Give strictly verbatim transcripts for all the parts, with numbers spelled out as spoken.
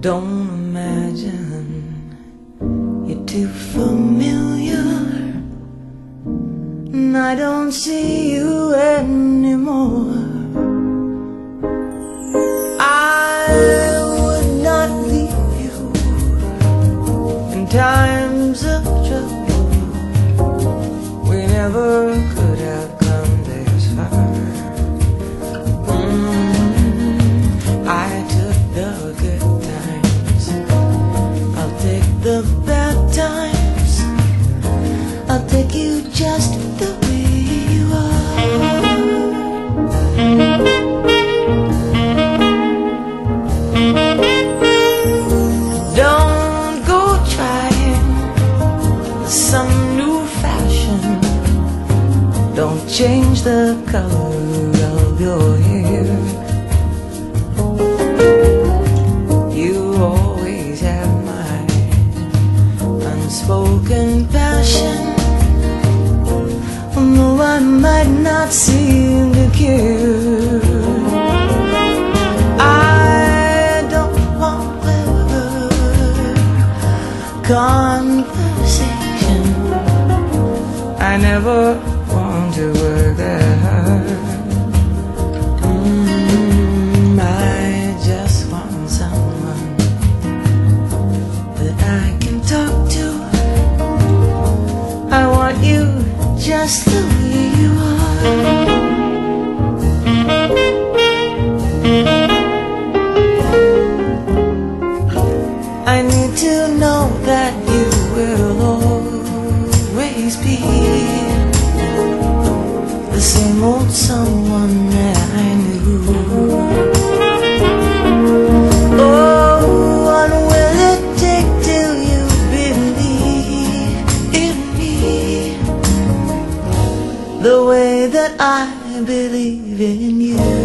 Don't imagine you're too familiar, and I don't see you anymore. I would not leave you in times of trouble. We never could have come this far. mm, I took the good times, I'll take the bad times. I'll take you just the way you are. Don't go trying some new fashion. Don't change the color of your hair. You always have my unspoken passion, although I might not seem to care. I don't want clever conversation. I never want to work that hard. mm, I just want someone that I can talk to. I want you just the way you are. I need to know that you will always be the same old someone that I knew. Oh, what will it take till you believe in me the way that I believe in you?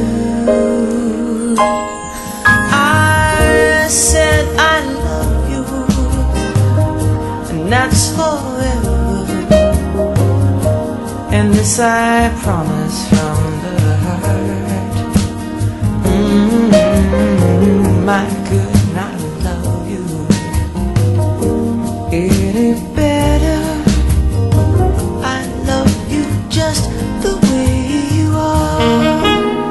I said I love you, and that's forever, and this I promise from the heart. mm, I could not love you any better. I love you just the way you are.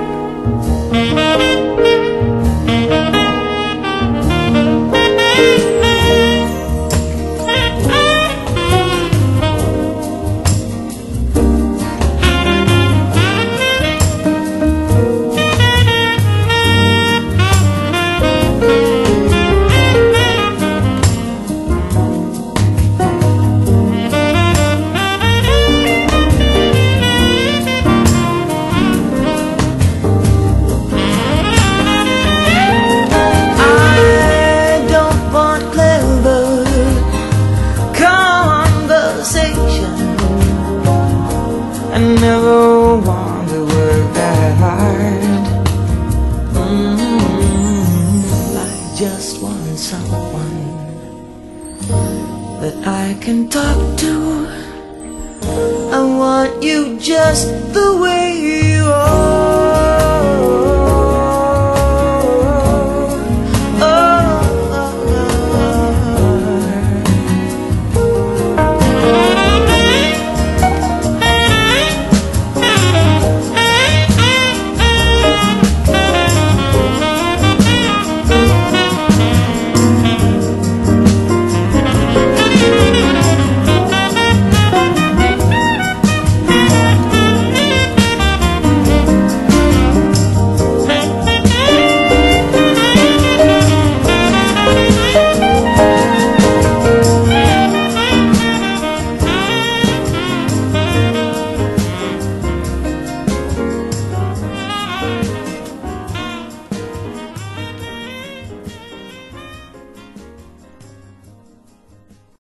I never want to work that hard. mm, I just want someone that I can talk to. I want you just the way